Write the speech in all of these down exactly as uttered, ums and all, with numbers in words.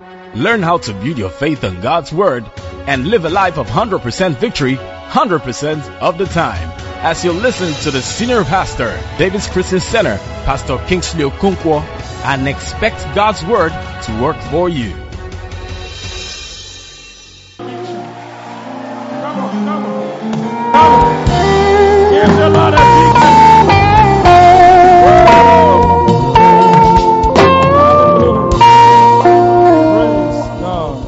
Learn how to build your faith on God's Word and live a life of one hundred percent victory one hundred percent of the time. As you listen to the Senior Pastor, David's Christian Center, Pastor Kingsley Okonkwo, and expect God's Word to work for you. Come on, come on, come on. Give the Lord a big praise God.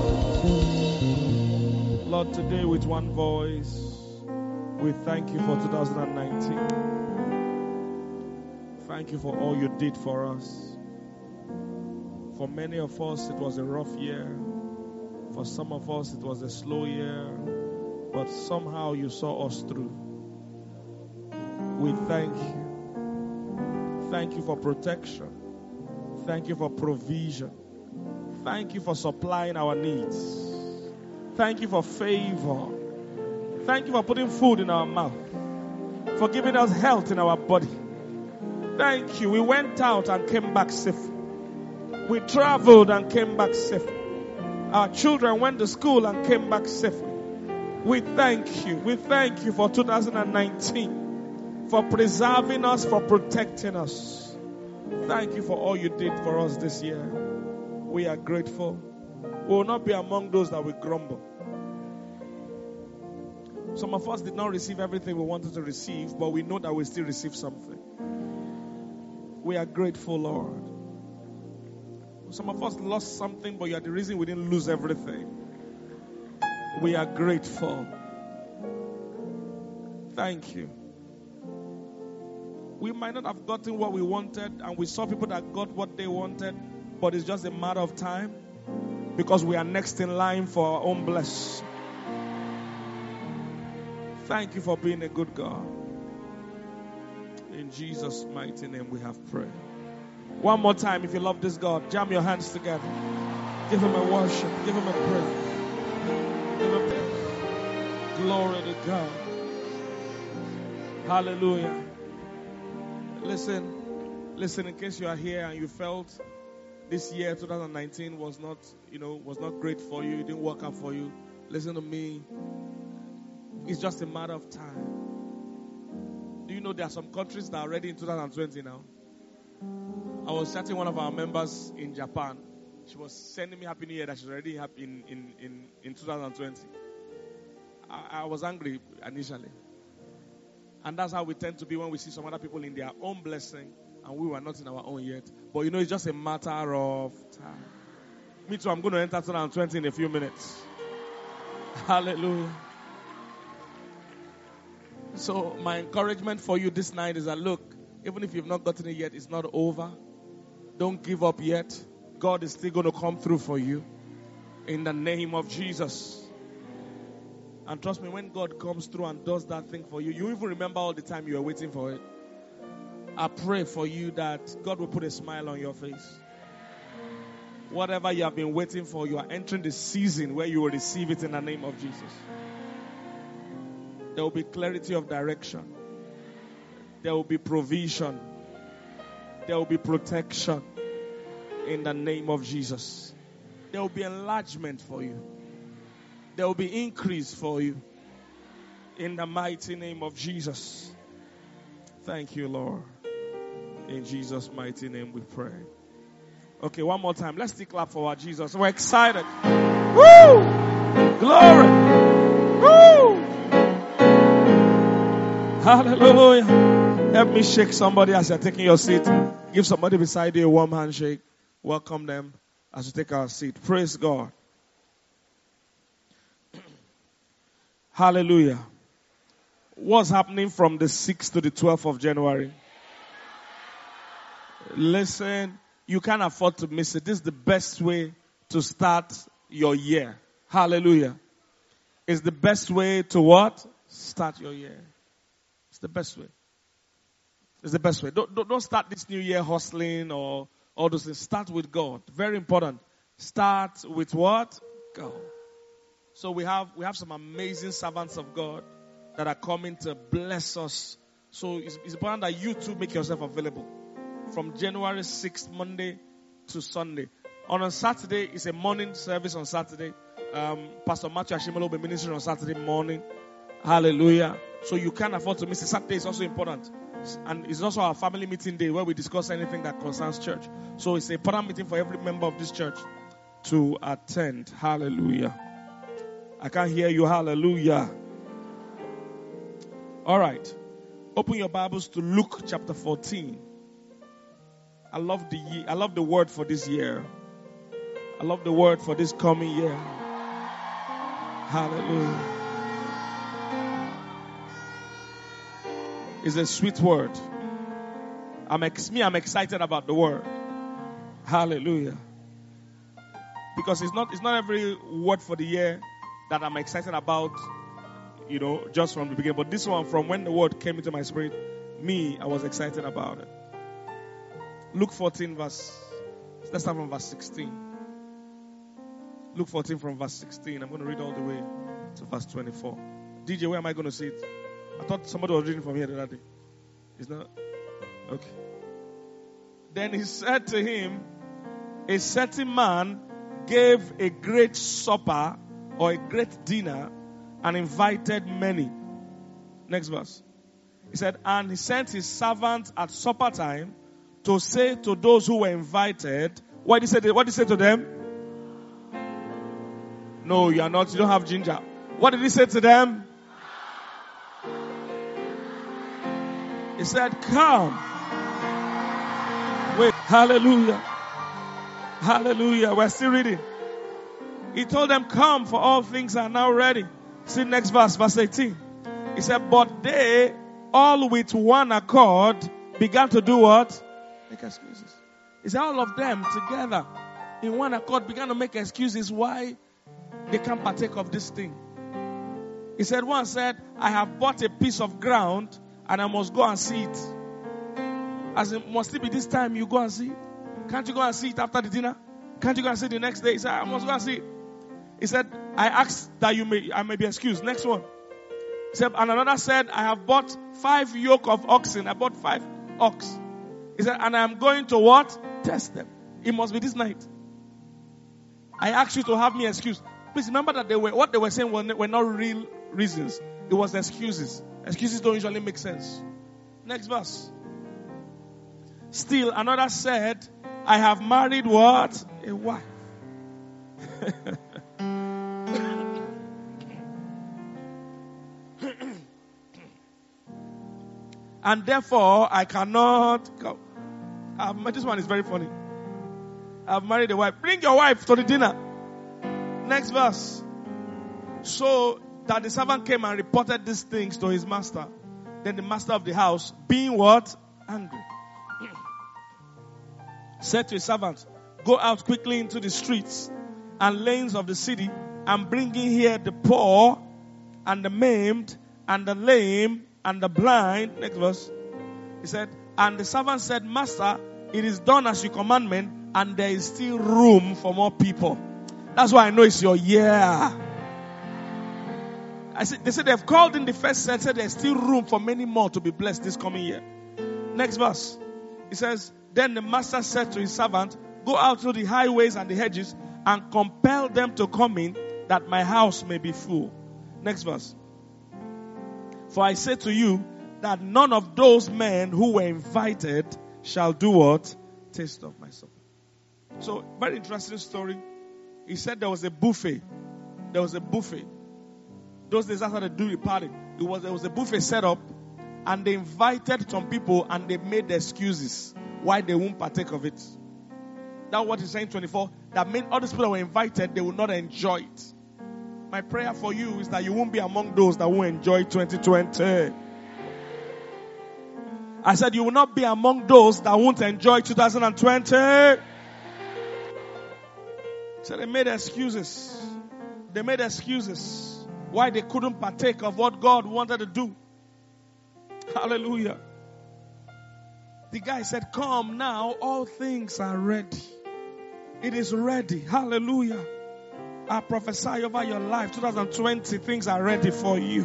Lord, today with one voice, we thank you for two thousand nineteen. Thank you for all you did for us. For many of us, it was a rough year. For some of us, it was a slow year. But somehow you saw us through. We thank you. Thank you for protection. Thank you for provision. Thank you for supplying our needs. Thank you for favor. Thank you for putting food in our mouth. For giving us health in our body. Thank you. We went out and came back safe. We traveled and came back safe. Our children went to school and came back safely. We thank you. We thank you for two thousand nineteen. For preserving us, for protecting us. Thank you for all you did for us this year. We are grateful. We will not be among those that will grumble. Some of us did not receive everything we wanted to receive, but we know that we still receive something. We are grateful, Lord. Some of us lost something, but you are the reason we didn't lose everything. We are grateful. Thank you. We might not have gotten what we wanted, and we saw people that got what they wanted, but it's just a matter of time because we are next in line for our own blessing. Thank you for being a good God. In Jesus' mighty name we have prayed. One more time, if you love this God, jam your hands together. Give him a worship. Give him a praise. Give him a glory to God. Hallelujah. Listen, listen, in case you are here and you felt this year, twenty nineteen, was not, you know, was not great for you, it didn't work out for you. Listen to me. It's just a matter of time. Do you know there are some countries that are ready in twenty twenty now? I was chatting one of our members in Japan. She was sending me Happy New Year that she's already happy in, in, in, in twenty twenty. I, I was angry initially. And that's how we tend to be when we see some other people in their own blessing and we were not in our own yet. But you know, it's just a matter of time. Me too, I'm going to enter twenty twenty in a few minutes. Hallelujah. So my encouragement for you this night is that, look, even if you've not gotten it yet, it's not over. Don't give up yet. God is still going to come through for you in the name of Jesus. And trust me, when God comes through and does that thing for you, you even remember all the time you were waiting for it. I pray for you that God will put a smile on your face. Whatever you have been waiting for, you are entering the season where you will receive it in the name of Jesus. There will be clarity of direction. There will be provision. There will be protection in the name of Jesus. There will be enlargement for you. There will be increase for you in the mighty name of Jesus. Thank you, Lord. In Jesus' mighty name we pray. Okay, one more time. Let's still clap for our Jesus. We're excited. Woo! Glory! Woo! Hallelujah. Help me shake somebody as you're taking your seat. Give somebody beside you a warm handshake. Welcome them as we take our seat. Praise God. Hallelujah. What's happening from the sixth to the twelfth of January? Listen, you can't afford to miss it. This is the best way to start your year. Hallelujah. It's the best way to what? Start your year. It's the best way. It's the best way. Don't, don't, don't start this new year hustling or all those things. Start with God. Very important. Start with what? God. So we have we have some amazing servants of God that are coming to bless us. So it's, it's important that you too make yourself available. From January sixth, Monday to Sunday. On a Saturday, it's a morning service on Saturday. Um, Pastor Matthew Ashimolo will be ministering on Saturday morning. Hallelujah. So you can't afford to miss it. Saturday is also important. And it's also our family meeting day where we discuss anything that concerns church. So it's a important meeting for every member of this church to attend. Hallelujah. I can't hear you. Hallelujah. All right. Open your Bibles to Luke chapter fourteen. I love the year, I love the word for this year. I love the word for this coming year. Hallelujah. It's a sweet word. I'm ex- me, I'm excited about the word. Hallelujah. Because it's not it's not every word for the year that I'm excited about, you know, just from the beginning. But this one, from when the word came into my spirit, me, I was excited about it. Luke fourteen, verse, let's start from verse sixteen. Luke fourteen from verse sixteen. I'm going to read all the way to verse twenty-four. D J, where am I going to see it? I thought somebody was reading from here the other day. It's not? Okay. Then he said to him, a certain man gave a great supper or a great dinner and invited many. Next verse. He said, and he sent his servant at supper time to say to those who were invited, what did he say to, what did he say to them? No, you are not. You don't have ginger. What did he say to them? He said, come. Wait, hallelujah. Hallelujah. We're still reading. He told them, come, for all things are now ready. See next verse, verse eighteen. He said, but they all with one accord began to do what? Make excuses. He said, all of them together in one accord began to make excuses why they can't partake of this thing. He said, one said, I have bought a piece of ground and I must go and see it. As it must it be this time you go and see it? Can't you go and see it after the dinner? Can't you go and see it the next day? He said, I must go and see it. He said, I asked that you may I may be excused. Next one. He said, and another said, I have bought five yoke of oxen. I bought five ox. He said, and I am going to what? Test them. It must be this night. I asked you to have me excused. Please remember that they were what they were saying were, were not real reasons. It was excuses. Excuses don't usually make sense. Next verse. Still another said, I have married what? A wife. And therefore I cannot go. Um, this one is very funny. I've married a wife. Bring your wife to the dinner. Next verse. So that the servant came and reported these things to his master. Then the master of the house, being what? Angry, said to his servant, go out quickly into the streets and lanes of the city and bring in here the poor and the maimed and the lame and the blind. Next verse. He said, and the servant said, Master, it is done as your commandment and there is still room for more people. That's why I know it's your year. I said, they said they've called in the first set, said there's still room for many more to be blessed this coming year. Next verse. He says, then the master said to his servant, go out to the highways and the hedges and compel them to come in that my house may be full. Next verse. For I say to you that none of those men who were invited shall do what? Taste of my supper. So, very interesting story. He said there was a buffet. There was a buffet. Those days after they do the party, it was, there was a buffet set up and they invited some people and they made excuses why they won't partake of it. That's what he's saying twenty-four. That means all these people that were invited, they will not enjoy it. My prayer for you is that you won't be among those that will enjoy twenty twenty. I said you will not be among those that won't enjoy two thousand twenty. So they made excuses. They made excuses why they couldn't partake of what God wanted to do. Hallelujah. The guy said, come now, all things are ready. It is ready. Hallelujah. I prophesy over your life. twenty twenty, things are ready for you.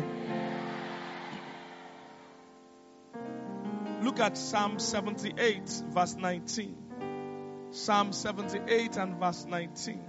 Look at Psalm seventy-eight, verse nineteen. Psalm seventy-eight and verse nineteen.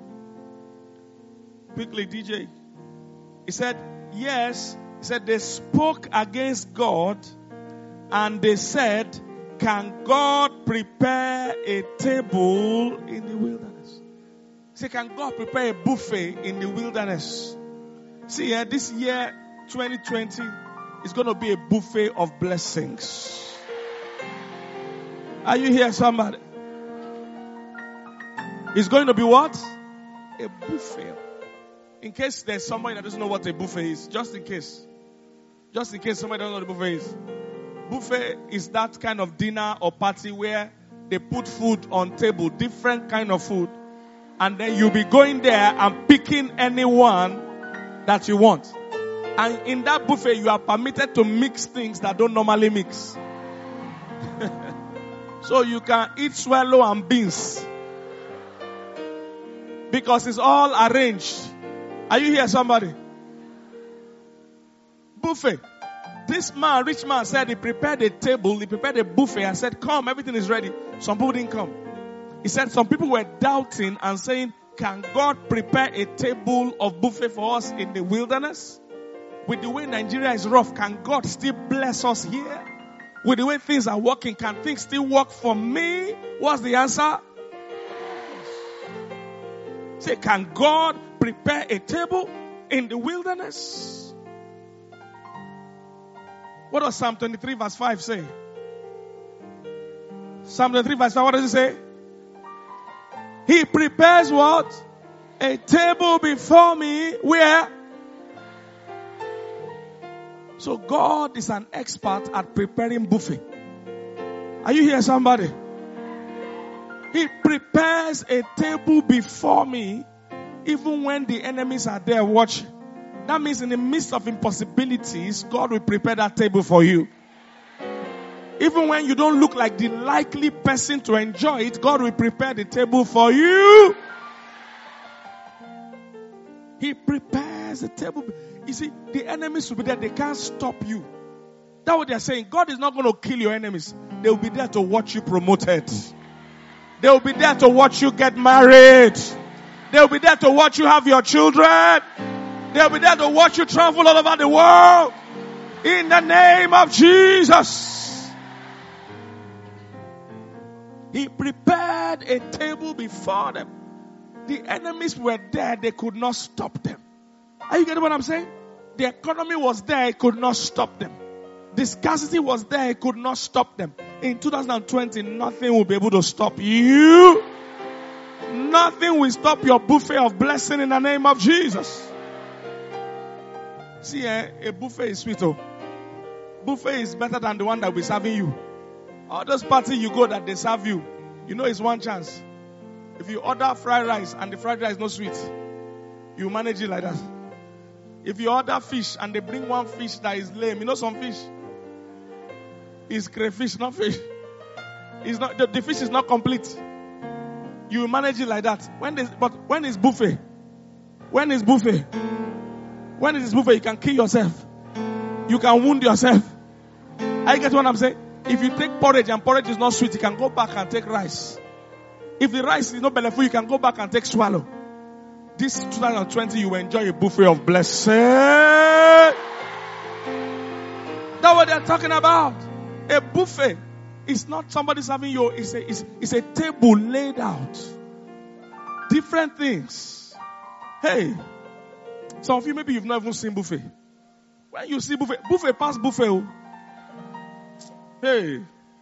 Quickly, D J. He said, yes, he said they spoke against God and they said, can God prepare a table in the wilderness? Say, can God prepare a buffet in the wilderness? See, yeah, this year, twenty twenty, is going to be a buffet of blessings. Are you here, somebody? It's going to be what? A buffet. In case there's somebody that doesn't know what a buffet is, just in case. Just in case somebody doesn't know what a buffet is. Buffet is that kind of dinner or party where they put food on table, different kind of food, and then you'll be going there and picking anyone that you want. And in that buffet, you are permitted to mix things that don't normally mix. So you can eat swallow and beans. Because it's all arranged. Are you here, somebody? Buffet. This man, rich man, said he prepared a table, he prepared a buffet and said, come, everything is ready. Some people didn't come. He said some people were doubting and saying, can God prepare a table of buffet for us in the wilderness? With the way Nigeria is rough, can God still bless us here? With the way things are working, can things still work for me? What's the answer? Say, can God prepare a table in the wilderness? What does Psalm twenty-three verse five say? Psalm twenty-three verse five, what does it say? He prepares what? A table before me where? So God is an expert at preparing buffet. Are you here, somebody? He prepares a table before me even when the enemies are there watching. That means in the midst of impossibilities, God will prepare that table for you. Even when you don't look like the likely person to enjoy it, God will prepare the table for you. He prepares the table. You see, the enemies will be there. They can't stop you. That's what they're saying. God is not going to kill your enemies. They will be there to watch you promoted. They will be there to watch you get married. They will be there to watch you have your children. They will be there to watch you travel all over the world. In the name of Jesus. He prepared a table before them. The enemies were there. They could not stop them. Are you getting what I'm saying? The economy was there. It could not stop them. The scarcity was there. It could not stop them. In two thousand twenty, nothing will be able to stop you. Nothing will stop your buffet of blessing in the name of Jesus. See, eh, a buffet is sweet. Oh. Buffet is better than the one that will be serving you. All those parties you go that they serve you, you know it's one chance. If you order fried rice and the fried rice is not sweet, you manage it like that. If you order fish and they bring one fish that is lame, you know some fish? It's crayfish, not fish. It's not, the, the fish is not complete. You will manage it like that. When this, but when it's buffet, when it's buffet, when it is buffet, you can kill yourself. You can wound yourself. I get what I'm saying? If you take porridge and porridge is not sweet, you can go back and take rice. If the rice is not bellyful, you can go back and take swallow. This twenty twenty, you will enjoy a buffet of blessing. That's what they're talking about. A buffet is not somebody serving you. It's a, it's, it's a table laid out. Different things. Hey, some of you, maybe you've not even seen buffet. When you see buffet, buffet pass buffet. Hey.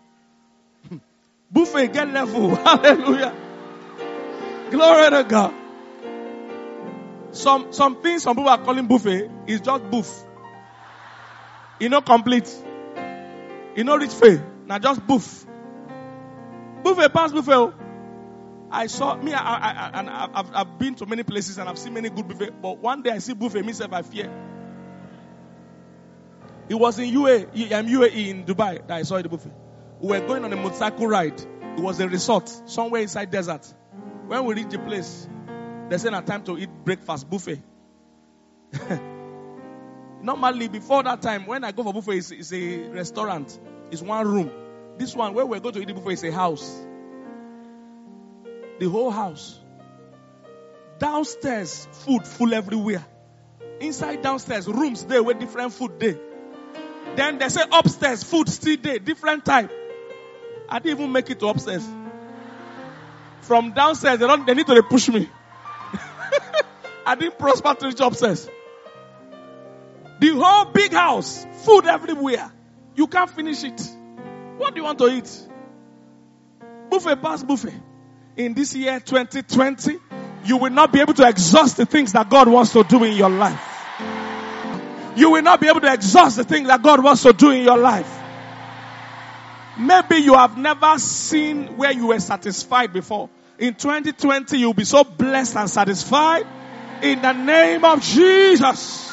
Buffet get level. Hallelujah. Glory to God. Some, some things some people are calling buffet is just buff. You know, complete. You know, rich faith. Now just buff. Buffet pass buffet. I saw, me, I, I, I, and I've, I've been to many places and I've seen many good buffet. But one day I see buffet, myself, I fear. It was in U A E, I'm U A E in Dubai that I saw the buffet. We were going on a motorcycle ride. It was a resort somewhere inside desert. When we reached the place, they said it's time to eat breakfast buffet. Normally, before that time, when I go for buffet, it's, it's a restaurant. It's one room. This one, where we're going to eat the buffet, is a house. The whole house. Downstairs, food full everywhere. Inside downstairs, rooms there with different food there. Then they say upstairs, food still there, different type. I didn't even make it to upstairs. From downstairs, they don't. They need to push me. I didn't prosper to reach upstairs. The whole big house, food everywhere. You can't finish it. What do you want to eat? Buffet past buffet. In this year twenty twenty, you will not be able to exhaust the things that God wants to do in your life. You will not be able to exhaust the things that God wants to do in your life. Maybe you have never seen where you were satisfied before. In twenty twenty, you'll be so blessed and satisfied in the name of Jesus.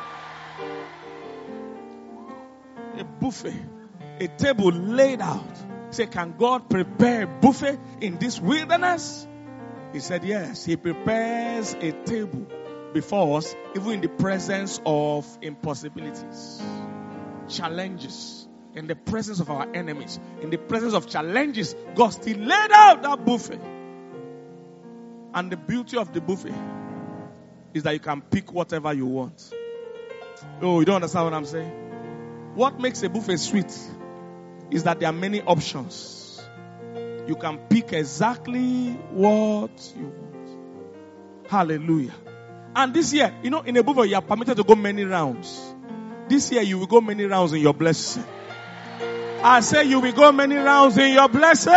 A buffet, a table laid out. Say, can God prepare a buffet in this wilderness? He said, yes. He prepares a table before us, even in the presence of impossibilities, challenges, in the presence of our enemies, in the presence of challenges. God still laid out that buffet. And the beauty of the buffet is that you can pick whatever you want. Oh, you don't understand what I'm saying? What makes a buffet sweet is that there are many options. You can pick exactly what you want. Hallelujah. And this year, you know, in a buffet, you are permitted to go many rounds. This year, you will go many rounds in your blessing. I say you will go many rounds in your blessing.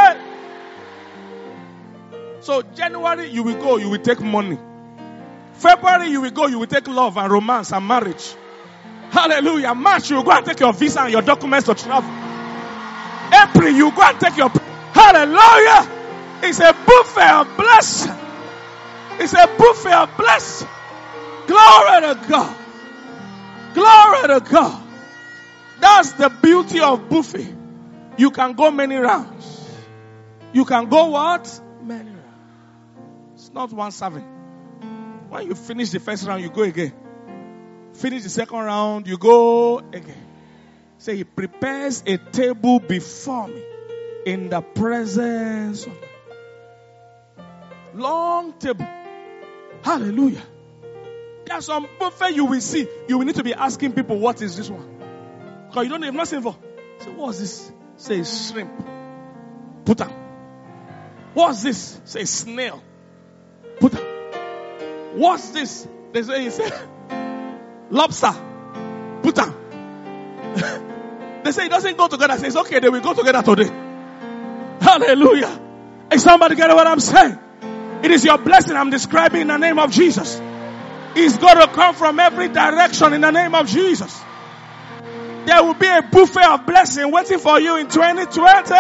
So January, you will go, you will take money. February, you will go, you will take love and romance and marriage. Hallelujah. March, you will go and take your visa and your documents to travel. April, you go and take your... Hallelujah. It's a buffet of blessing. It's a buffet of blessing. Glory to God. Glory to God. That's the beauty of buffet. You can go many rounds. You can go what? Many rounds. It's not one serving. When you finish the first round, you go again. Finish the second round, you go again. Say, he prepares a table before me in the presence of long table. Hallelujah. There's some buffet you will see. You will need to be asking people, what is this one? Because you don't know, you've not seen before. Say, what's this? Say, shrimp. Put them. What's this? Say, snail. Put them. What's this? They say, he said, lobster. Put them. They say it doesn't go together. Say, it's okay, they will go together today. Hallelujah. Is somebody getting what I'm saying? It is your blessing I'm describing in the name of Jesus. It's going to come from every direction in the name of Jesus. There will be a buffet of blessing waiting for you in twenty twenty.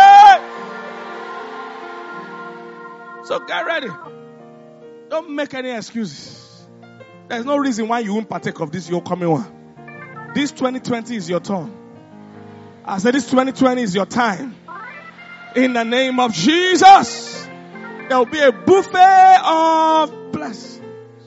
So get ready. Don't make any excuses. There's no reason why you won't partake of this your coming one. This twenty twenty is your turn. I said this twenty twenty is your time. In the name of Jesus, there will be a buffet of blessings.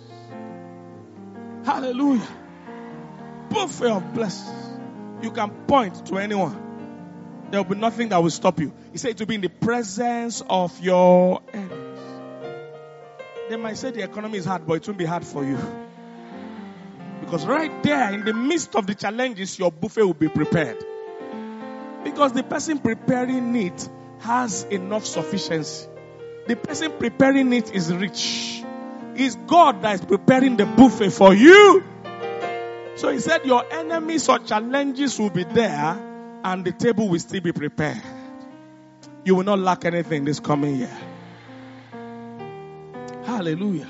Hallelujah. Buffet of blessings. You can point to anyone. There will be nothing that will stop you. He said to be in the presence of your enemies. They might say the economy is hard, but it won't be hard for you. Because right there, in the midst of the challenges, your buffet will be prepared. Because the person preparing it has enough sufficiency. The person preparing it is rich. It's God that is preparing the buffet for you. So he said your enemies or challenges will be there and the table will still be prepared. You will not lack anything this coming year. Hallelujah.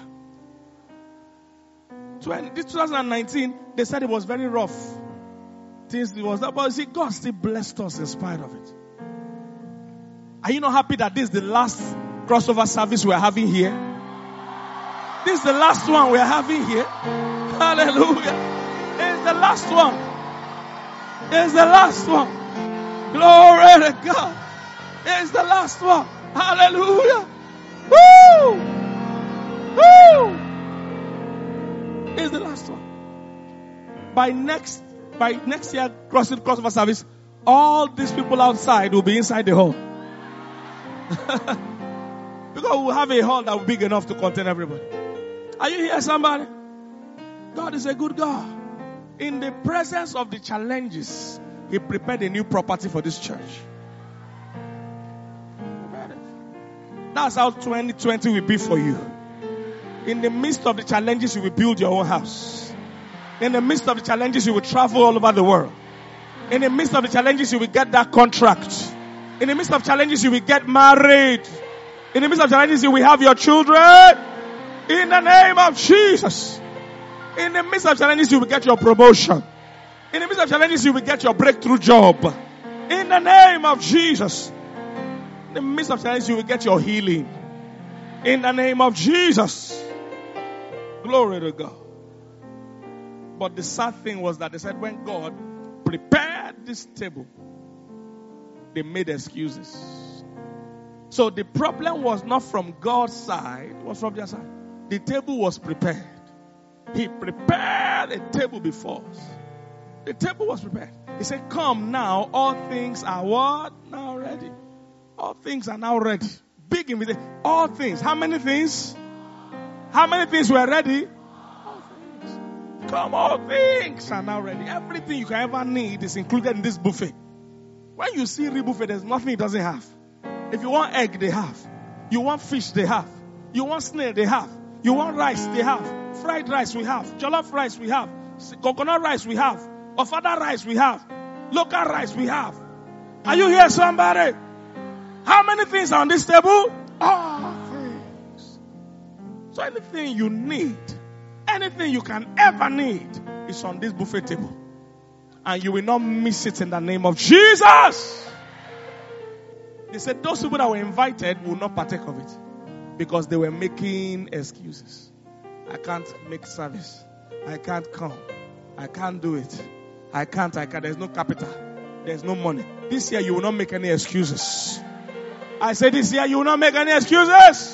twenty nineteen, they said it was very rough. Things it was that, but you see, God still blessed us in spite of it. Are you not happy that this is the last crossover service we are having here? This is the last one we are having here. Hallelujah. It's the last one. It's the last one. Glory to God. It's the last one. Hallelujah. Woo! Woo! It's the last one. By next, by next year, crossing crossover service, all these people outside will be inside the hall. Because we'll have a hall that will be big enough to contain everybody. Are you here, somebody? God is a good God. In the presence of the challenges, He prepared a new property for this church. That's how twenty twenty will be for you. In the midst of the challenges, you will build your own house. In the midst of the challenges, you will travel all over the world. In the midst of the challenges, you will get that contract. In the midst of challenges, you will get married. In the midst of challenges, you will have your children. In the name of Jesus. In the midst of challenges, you will get your promotion. In the midst of challenges, you will get your breakthrough job. In the name of Jesus. In the midst of challenges, you will get your healing. In the name of Jesus. Glory to God. But the sad thing was that they said when God prepared this table, they made excuses. So the problem was not from God's side, it was from their side. The table was prepared. He prepared a table before us. The table was prepared. He said, come now, all things are what? Now ready. All things are now ready. Big invitation. All things. How many things? How many things were ready? All things. Come, all things are now ready. Everything you can ever need is included in this buffet. When you see real buffet, there's nothing it doesn't have. If you want egg, they have. You want fish, they have. You want snail, they have. You want rice, they have. Fried rice, we have. Jollof rice, we have. Coconut rice, we have. Ofada rice, we have. Local rice, we have. Are you here, somebody? How many things are on this table? All things. So anything you need, anything you can ever need is on this buffet table. And you will not miss it in the name of Jesus. They said those people that were invited will not partake of it because they were making excuses. I can't make service. I can't come. I can't do it. I can't, I can't. There's no capital. There's no money. This year you will not make any excuses. I said this year you will not make any excuses.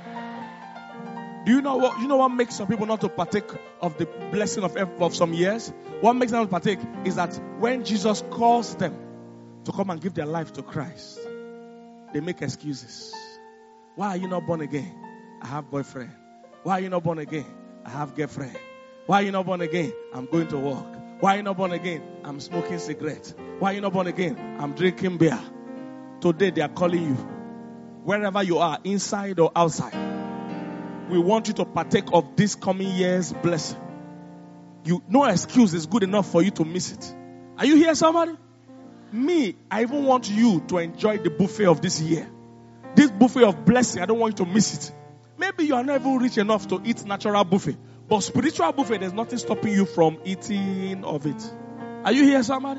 Do you know what? You know what makes some people not to partake of the blessing of, of some years? What makes them not partake is that when Jesus calls them to come and give their life to Christ, they make excuses. Why are you not born again? I have boyfriend. Why are you not born again? I have girlfriend. Why are you not born again? I'm going to work. Why are you not born again? I'm smoking cigarette. Why are you not born again? I'm drinking beer. Today they are calling you. Wherever you are, inside or outside, we want you to partake of this coming year's blessing. You, no excuse is good enough for you to miss it. Are you here, somebody? Me, I even want you to enjoy the buffet of this year. This buffet of blessing, I don't want you to miss it. Maybe you are not even rich enough to eat natural buffet. But spiritual buffet, there's nothing stopping you from eating of it. Are you here, somebody?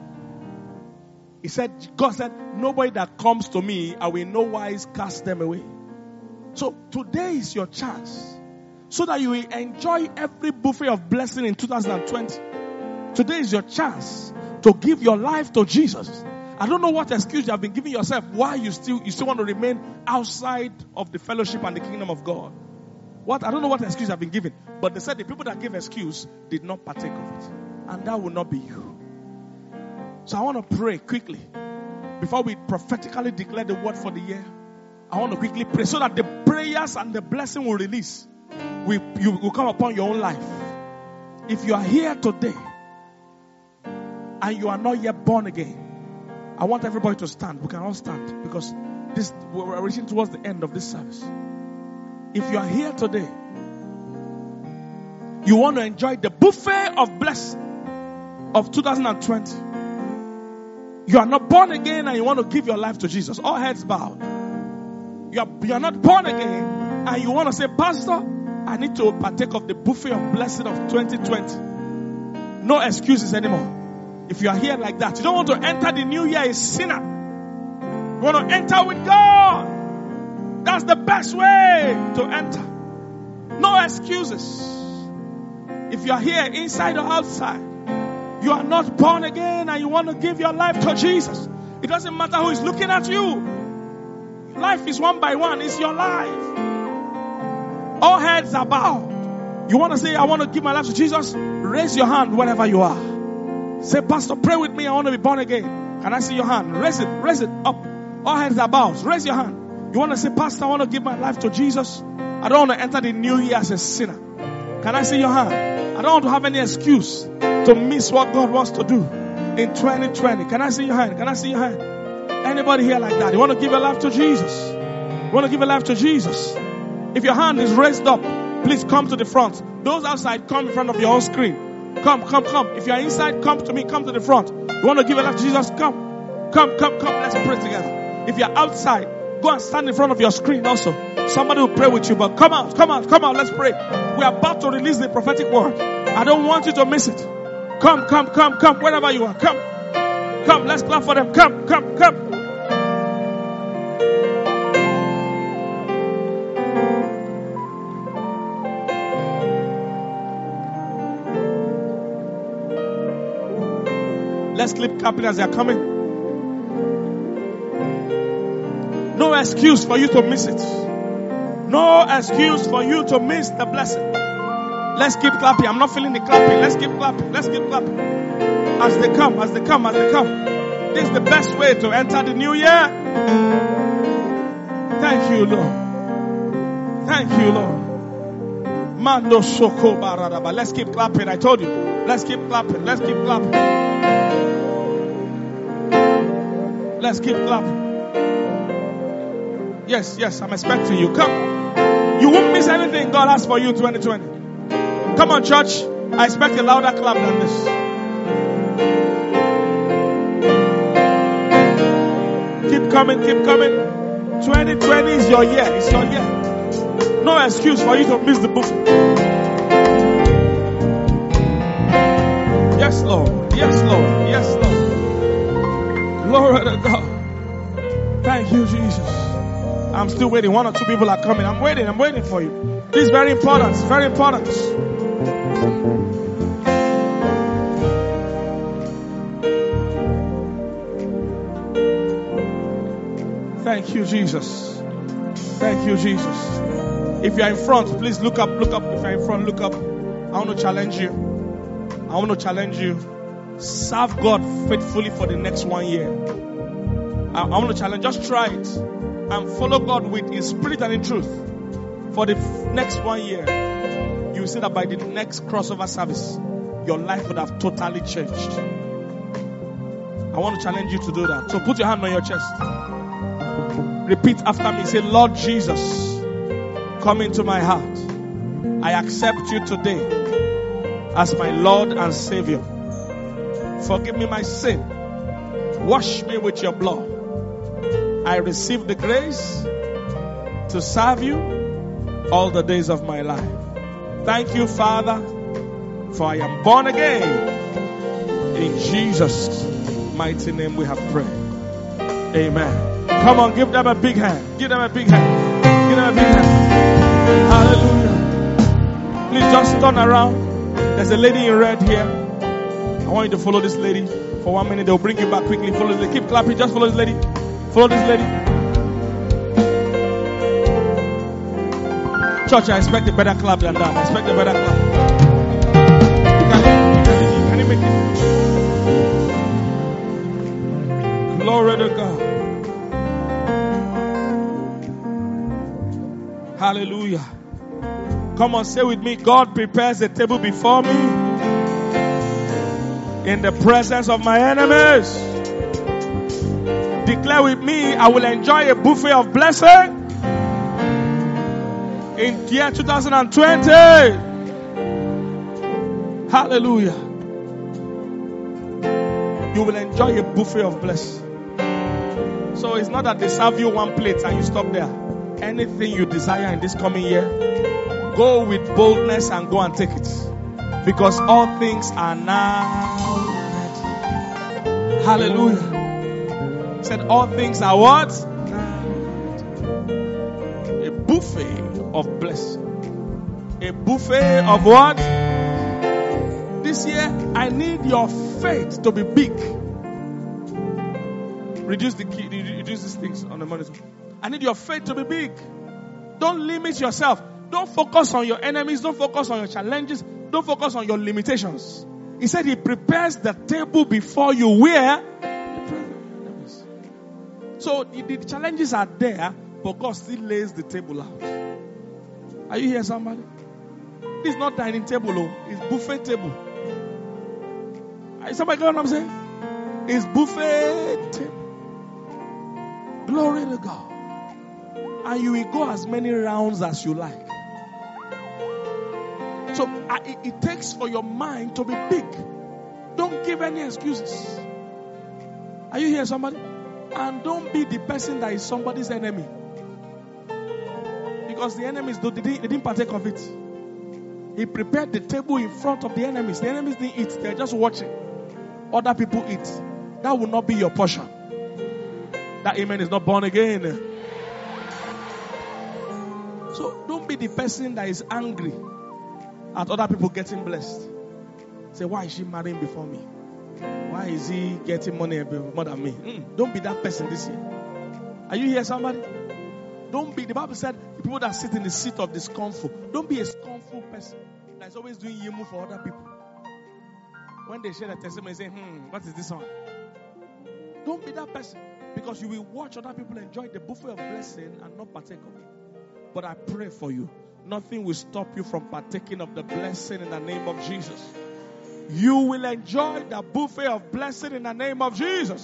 He said, God said, nobody that comes to me, I will no wise cast them away. So today is your chance. So that you will enjoy every buffet of blessing in two thousand twenty. Today is your chance to give your life to Jesus. I don't know what excuse you have been giving yourself. Why you still you still want to remain outside of the fellowship and the kingdom of God. What I don't know what excuse you have been given. But they said the people that gave excuse did not partake of it. And that will not be you. So I want to pray quickly. Before we prophetically declare the word for the year. I want to quickly pray so that the prayers and the blessing will release. We, you will come upon your own life. If you are here today and you are not yet born again, I want everybody to stand. We can all stand because this we're reaching towards the end of this service. If you are here today, you want to enjoy the buffet of blessing of two thousand twenty. You are not born again and you want to give your life to Jesus. All heads bowed. You are, you are not born again and you want to say, Pastor, I need to partake of the buffet of blessing of twenty twenty. No excuses anymore. If you are here like that, you don't want to enter the new year a sinner. You want to enter with God. That's the best way to enter. No excuses. If you are here inside or outside, you are not born again and you want to give your life to Jesus. It doesn't matter who is looking at you. Life is one by one. It's your life. All heads are bowed. You want to say, I want to give my life to Jesus? Raise your hand wherever you are. Say, Pastor, pray with me. I want to be born again. Can I see your hand? Raise it. Raise it up. All heads are bowed. Raise your hand. You want to say, Pastor, I want to give my life to Jesus. I don't want to enter the new year as a sinner. Can I see your hand? I don't want to have any excuse to miss what God wants to do in twenty twenty. Can I see your hand? Can I see your hand? Anybody here like that? You want to give your life to Jesus? You want to give your life to Jesus? If your hand is raised up, please come to the front. Those outside, come in front of your own screen. Come, come, come. If you are inside, come to me. Come to the front. You want to give your life to Jesus? Come. Come, come, come. Let's pray together. If you are outside, go and stand in front of your screen also. Somebody will pray with you, but come out, come out, come out. Let's pray. We are about to release the prophetic word. I don't want you to miss it. Come, come, come, come. Wherever you are, come. Come, let's clap for them. Come, come, come. Let's keep clapping as they are coming. No excuse for you to miss it. No excuse for you to miss the blessing. Let's keep clapping. I'm not feeling the clapping. Let's keep clapping. Let's keep clapping. As they come, as they come, as they come. This is the best way to enter the new year. Thank you, Lord. Thank you, Lord. Mando soko baradaba. Let's keep clapping. I told you. Let's keep clapping. Let's keep clapping. Let's keep clapping. Yes, yes, I'm expecting you. Come. You won't miss anything God has for you in twenty twenty. Come on, church. I expect a louder clap than this. Keep coming, keep coming. twenty twenty is your year. It's your year. No excuse for you to miss the buffet. Yes, Lord. Yes, Lord. Yes, Lord. Glory to God. Thank you, Jesus. I'm still waiting. One or two people are coming. I'm waiting. I'm waiting for you. This is very important. It's very important. Thank you, Jesus. Thank you, Jesus. If you are in front, please look up. Look up. If you are in front, look up. I want to challenge you. I want to challenge you. Serve God faithfully for the next one year. I, I want to challenge. Just try it. And follow God with in spirit and in truth. For the f- next one year, you will see that by the next crossover service, your life would have totally changed. I want to challenge you to do that. So put your hand on your chest. Repeat after me. Say, Lord Jesus, come into my heart. I accept you today as my Lord and Savior. Forgive me my sin. Wash me with your blood. I receive the grace to serve you all the days of my life. Thank you, Father, for I am born again. In Jesus' mighty name we have prayed. Amen. Come on, give them a big hand. Give them a big hand. Give them a big hand. Hallelujah. Please just turn around. There's a lady in red here. I want you to follow this lady for one minute. They'll bring you back quickly. Follow this lady. Keep clapping. Just follow this lady. Follow this lady. Church, I expect a better clap than that. I expect a better clap. Can you, can you make it? Glory to God. Hallelujah. Come on, say with me. God prepares a table before me in the presence of my enemies. Declare with me, I will enjoy a buffet of blessing in year two thousand twenty. Hallelujah. You will enjoy a buffet of blessing. So it's not that they serve you one plate and you stop there. Anything you desire in this coming year, go with boldness and go and take it. Because all things are now ready. Hallelujah. Said all things are what? A buffet of blessing. A buffet of what? This year, I need your faith to be big. Reduce the key, reduce these things on the monitor. I need your faith to be big. Don't limit yourself. Don't focus on your enemies. Don't focus on your challenges. Don't focus on your limitations. He said he prepares the table before you where? So the challenges are there, but God still lays the table out. Are you here, somebody? This is not dining table, oh. It's buffet table. Are somebody got what I'm saying? It's buffet table. Glory to God. And you will go as many rounds as you like. So uh, it, it takes for your mind to be big. Don't give any excuses. Are you here, somebody? And don't be the person that is somebody's enemy. Because the enemies, they didn't, they didn't partake of it. He prepared the table in front of the enemies. The enemies didn't eat. They're just watching other people eat. That will not be your portion. That amen is not born again. So don't be the person that is angry at other people getting blessed. Say, why is she marrying before me? Why is he getting money more than me? Mm, don't be that person this year. Are you here, somebody? Don't be, the Bible said, the people that sit in the seat of discomfort. Don't be a scornful person that's always doing yimu for other people. When they share their testimony, say, hmm, what is this one? Don't be that person. Because you will watch other people enjoy the buffet of blessing and not partake of it. But I pray for you. Nothing will stop you from partaking of the blessing in the name of Jesus. You will enjoy the buffet of blessing in the name of Jesus.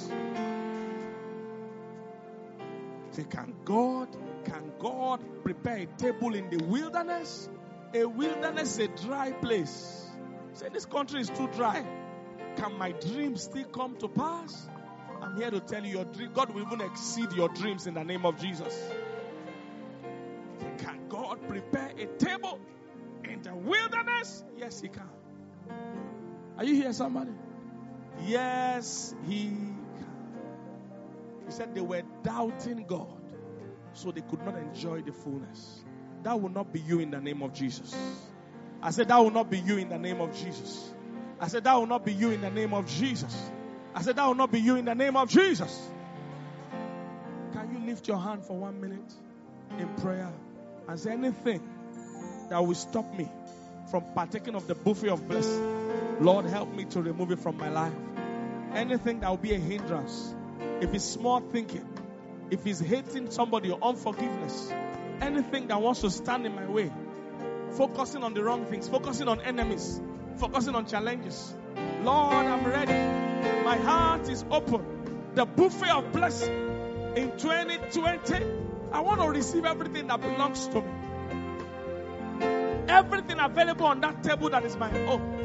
Say, can God, can God prepare a table in the wilderness? A wilderness is a dry place. Say, this country is too dry. Can my dreams still come to pass? I'm here to tell you, your dream, God will even exceed your dreams in the name of Jesus. Say, can God prepare a table in the wilderness? Yes, He can. Are you here, somebody? Yes, He can. He said they were doubting God, so they could not enjoy the fullness. That will not be you in the name of Jesus. I said that will not be you in the name of Jesus. I said that will not be you in the name of Jesus. I said that will not be you in the name of Jesus. Can you lift your hand for one minute in prayer and say, anything that will stop me from partaking of the buffet of blessing, Lord, help me to remove it from my life. Anything that will be a hindrance, if it's small thinking, if it's hating somebody or unforgiveness, anything that wants to stand in my way, focusing on the wrong things, focusing on enemies, focusing on challenges. Lord, I'm ready. My heart is open. The buffet of blessing in twenty twenty, I want to receive everything that belongs to me. Everything available on that table that is my own.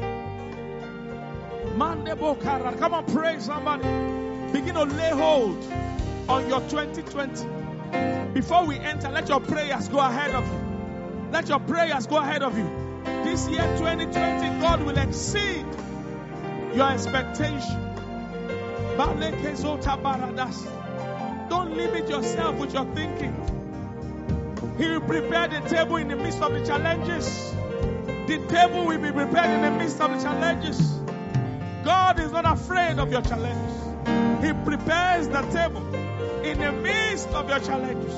Come on, pray somebody. Begin to lay hold on your twenty twenty. Before we enter, let your prayers go ahead of you. Let your prayers go ahead of you. This year, twenty twenty, God will exceed your expectation. Don't limit yourself with your thinking. He will prepare the table in the midst of the challenges. The table will be prepared in the midst of the challenges. God is not afraid of your challenges. He prepares the table in the midst of your challenges.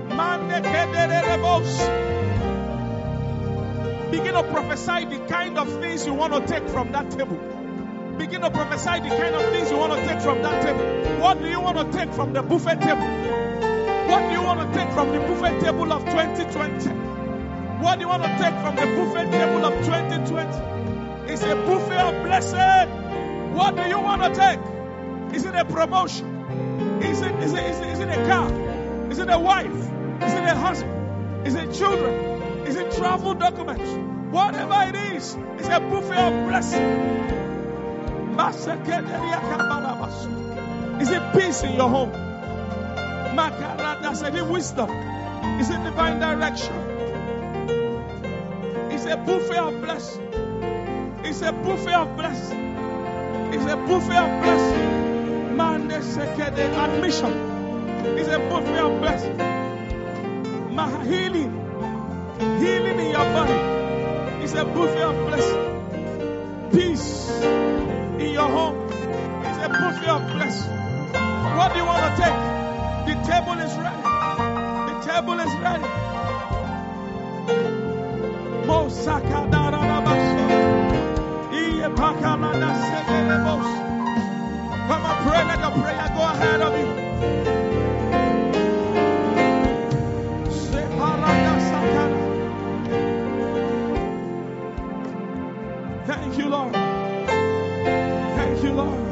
Begin to prophesy the kind of things you want to take from that table. Begin to prophesy the kind of things you want to take from that table. What do you want to take from the buffet table? What do you want to take from the buffet table of twenty twenty? What do you want to take from the buffet table of twenty twenty? It's a buffet of blessing. What do you want to take? Is it a promotion? Is it, is it, is it, is it a car? Is it a wife? Is it a husband? Is it children? Is it travel documents? Whatever it is, it's a buffet of blessing. Is it peace in your home? Is it wisdom? Is it divine direction? It's a buffet of blessing. It's a buffet of blessing. It's a buffet of blessing. Man, they say admission. It's a buffet of blessing. My healing. Healing in your body. It's a buffet of blessing. Peace in your home. It's a buffet of blessing. What do you want to take? The table is ready. The table is ready. Mosaka darabasho. Come on, pray. Let the prayer go ahead of you. Thank you, Lord. Thank you, Lord.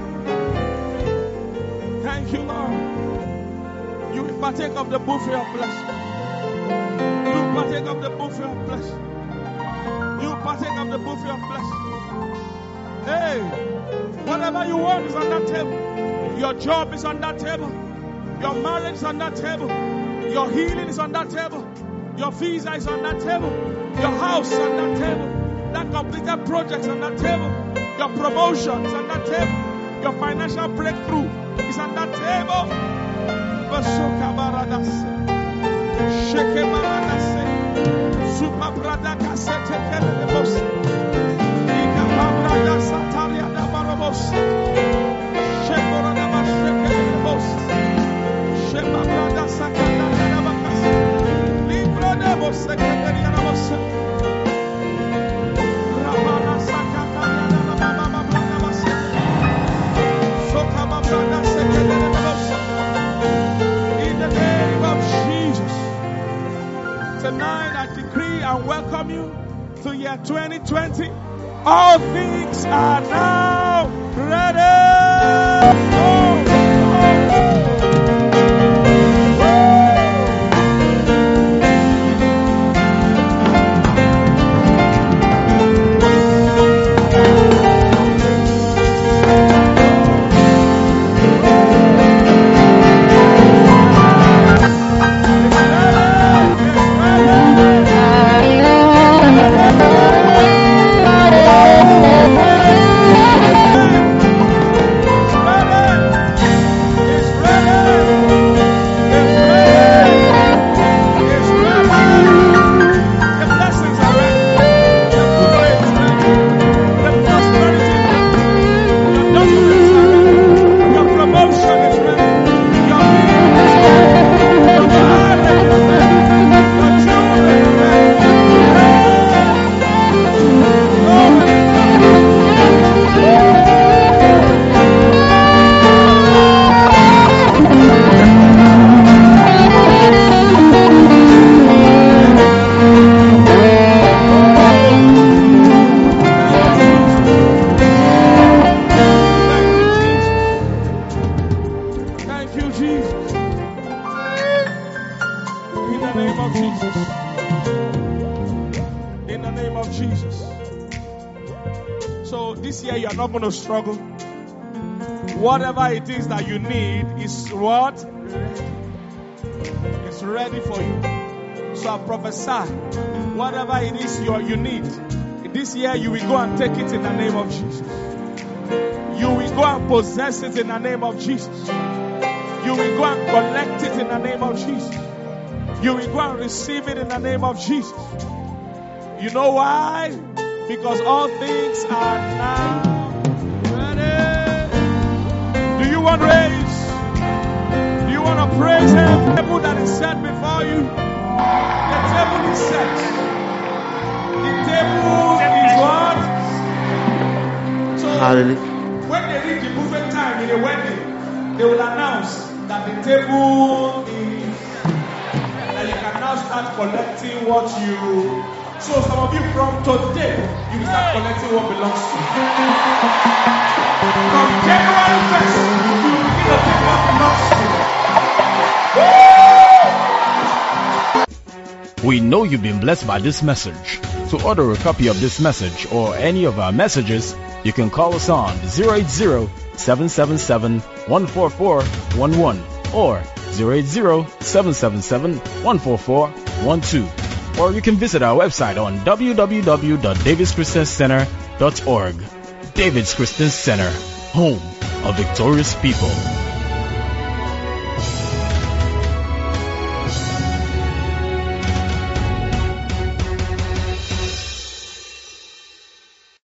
Thank you, Lord. You will partake of the buffet of blessing. You will partake of the buffet of blessing. You will partake of the buffet of blessing. Hey, whatever you want is on that table. Your job is on that table. Your marriage is on that table. Your healing is on that table. Your visa is on that table. Your house is on that table. That completed project is on that table. Your promotion is on that table. Your financial breakthrough is on that table. Basoka baradase. Sheke baradase. Super bradaka sete kelebos. Ika babrada sataria da barabos. Shekora da basheke kelebos. Sheba brada sakanda da bakas. Libra da bos sekeria da bos. Rabara sakanda da baba brada bas. Soka brada sekeria da bos. In the name of Jesus. Tonight I decree and welcome you to year twenty twenty. All things are now ready. Oh, oh. Struggle. Whatever it is that you need is what? It's ready for you. So I prophesy, whatever it is you, you need, this year you will go and take it in the name of Jesus. You will go and possess it in the name of Jesus. You will go and collect it in the name of Jesus. You will go and receive it in the name of Jesus. You know why? Because all things are now. Do you want praise? Do you want to praise Him? The table that is set before you, the table is set. The table is what? So Hallelujah. When they reach the buffet time in a wedding, they will announce that the table is, that you can now start collecting what you. So some of you from today, you will start collecting what belongs to you. From January first, you will begin to take what belongs to you. We know you've been blessed by this message. To order a copy of this message or any of our messages, you can call us on zero eight zero, seven seven seven, one four four one one or zero eight zero, seven seven seven, one four four one two. Or you can visit our website on w w w dot davids christian center dot org. David's Christian Center, home of victorious people.